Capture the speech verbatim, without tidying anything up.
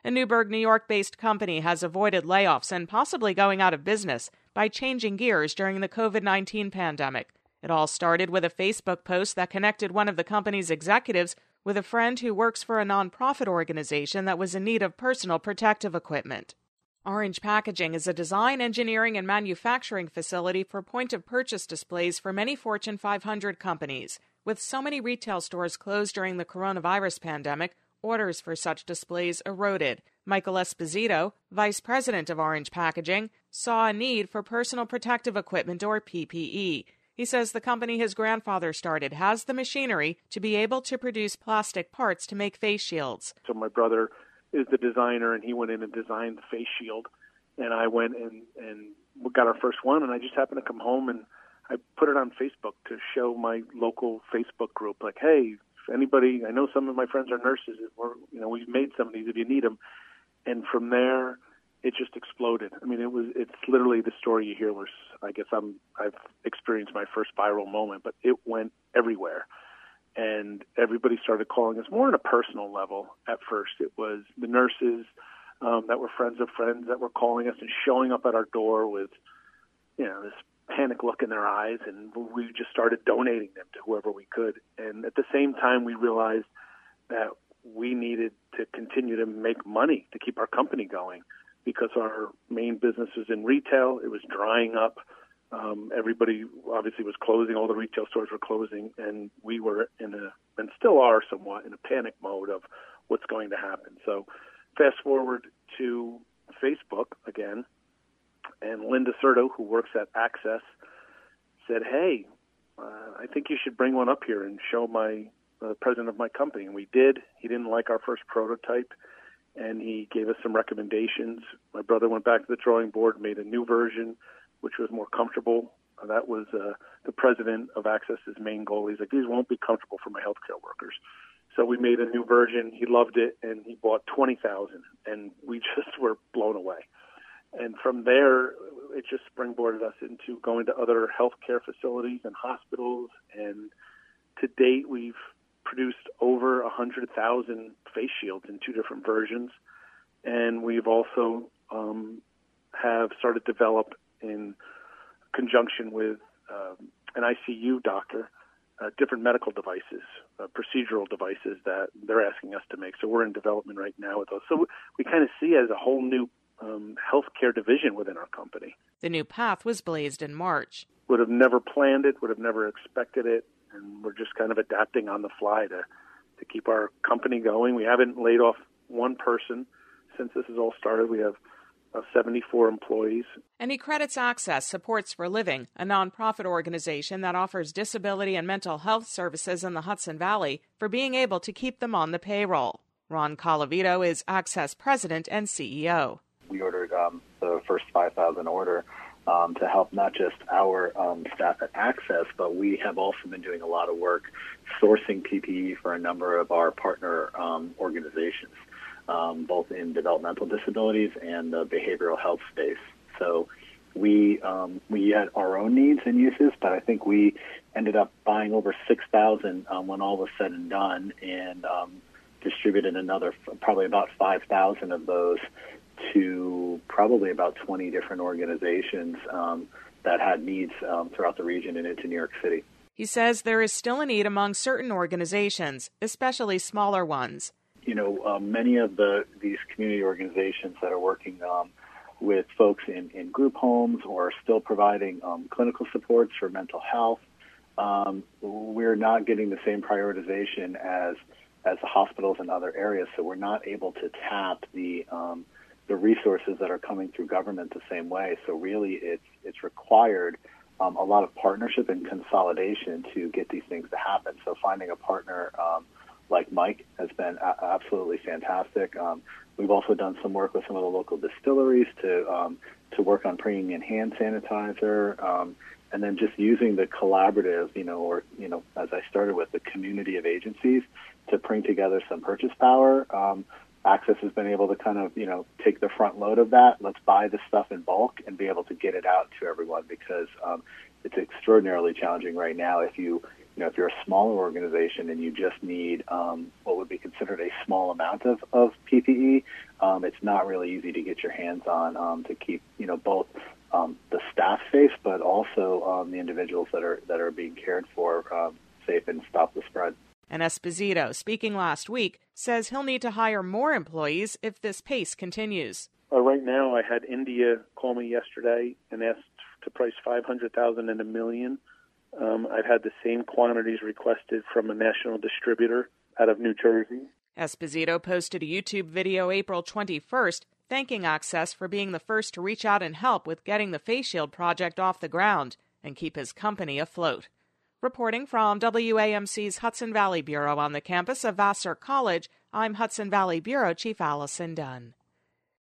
A Newburgh, New York-based company has avoided layoffs and possibly going out of business by changing gears during the covid nineteen pandemic. It all started with a Facebook post that connected one of the company's executives with a friend who works for a nonprofit organization that was in need of personal protective equipment. Orange Packaging is a design, engineering, and manufacturing facility for point-of-purchase displays for many Fortune five hundred companies. With so many retail stores closed during the coronavirus pandemic, orders for such displays eroded. Michael Esposito, vice president of Orange Packaging, saw a need for personal protective equipment, or P P E. He says the company his grandfather started has the machinery to be able to produce plastic parts to make face shields. So my brother is the designer, and he went in and designed the face shield, and I went and, and got our first one, and I just happened to come home, and I put it on Facebook to show my local Facebook group, like, hey, if anybody, I know some of my friends are nurses, or, you know, we've made some of these if you need them. And from there, it just exploded. I mean, it was, it's literally the story you hear where I guess I'm, I've experienced my first viral moment, but it went everywhere. And everybody started calling us more on a personal level at first. It was the nurses um, that were friends of friends that were calling us and showing up at our door with, you know, this panic look in their eyes, and we just started donating them to whoever we could. And at the same time, we realized that we needed to continue to make money to keep our company going because our main business was in retail. It was drying up. Um, everybody obviously was closing. All the retail stores were closing, and we were in a, and still are somewhat, in a panic mode of what's going to happen. So fast forward to Facebook again, and Linda Serto, who works at Access, said, hey, uh, I think you should bring one up here and show my uh, president of my company. And we did. He didn't like our first prototype, and he gave us some recommendations. My brother went back to the drawing board, made a new version, which was more comfortable. Uh, that was uh, the president of Access's main goal. He's like, these won't be comfortable for my healthcare workers. So we made a new version. He loved it, and he bought twenty thousand, and we just were blown away. And from there, it just springboarded us into going to other healthcare facilities and hospitals. And to date, we've produced over one hundred thousand face shields in two different versions. And we've also um, have started to develop in conjunction with uh, an I C U doctor, uh, different medical devices, uh, procedural devices that they're asking us to make. So we're in development right now with those. So we kind of see it as a whole new Um, healthcare division within our company. The new path was blazed in March. Would have never planned it, would have never expected it, and we're just kind of adapting on the fly to, to keep our company going. We haven't laid off one person since this has all started. We have uh, seventy-four employees. And he credits Access Supports for Living, a nonprofit organization that offers disability and mental health services in the Hudson Valley, for being able to keep them on the payroll. Ron Colavito is Access president and C E O. We ordered um, the first five thousand order um, to help not just our um, staff at Access, but we have also been doing a lot of work sourcing P P E for a number of our partner um, organizations, um, both in developmental disabilities and the behavioral health space. So we um, we had our own needs and uses, but I think we ended up buying over six thousand um, when all was said and done, and um, distributed another probably about five thousand of those to probably about twenty different organizations um, that had needs um, throughout the region and into New York City. He says there is still a need among certain organizations, especially smaller ones. You know, uh, many of the these community organizations that are working um, with folks in, in group homes or still providing um, clinical supports for mental health, um, we're not getting the same prioritization as as the hospitals and other areas, so we're not able to tap the um, the resources that are coming through government the same way. So really it's it's required um, a lot of partnership and consolidation to get these things to happen. So finding a partner um, like Mike has been a- absolutely fantastic. Um, we've also done some work with some of the local distilleries to um, to work on bringing in hand sanitizer, um, and then just using the collaborative, you know, or, you know, as I started with, the community of agencies to bring together some purchase power. Um, Access has been able to kind of, you know, take the front load of that. Let's buy this stuff in bulk and be able to get it out to everyone, because um, it's extraordinarily challenging right now. If you you know, if you're a smaller organization and you just need um, what would be considered a small amount of, of P P E, um, it's not really easy to get your hands on um, to keep, you know, both um, the staff safe, but also um, the individuals that are that are being cared for um, safe and stop the spread. And Esposito, speaking last week, says he'll need to hire more employees if this pace continues. Uh, right now, I had India call me yesterday and asked to price five hundred thousand and a million. Um, I've had the same quantities requested from a national distributor out of New Jersey. Esposito posted a YouTube video April twenty-first thanking Access for being the first to reach out and help with getting the face shield project off the ground and keep his company afloat. Reporting from W A M C's Hudson Valley Bureau on the campus of Vassar College, I'm Hudson Valley Bureau Chief Allison Dunn.